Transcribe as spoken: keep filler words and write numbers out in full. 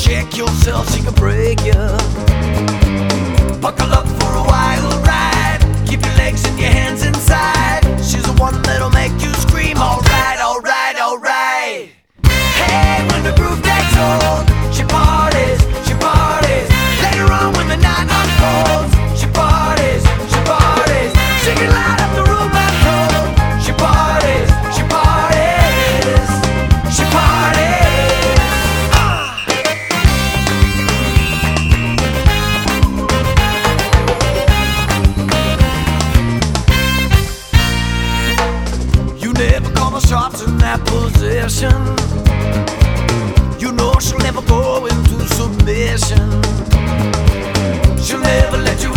check yourself, she can break you. Buckle up for a wild ride. Keep your legs and your hands inside. She's the one that'll make you scream. Alright, alright, alright. Hey, when the groove takes hold, she parties, she parties. Later on when the night unfolds, she parties, she parties. She can light up the room and cold. She parties, she parties, she parties. Ah. You never call the shots in that position. You know she'll never go into submission. She'll never let you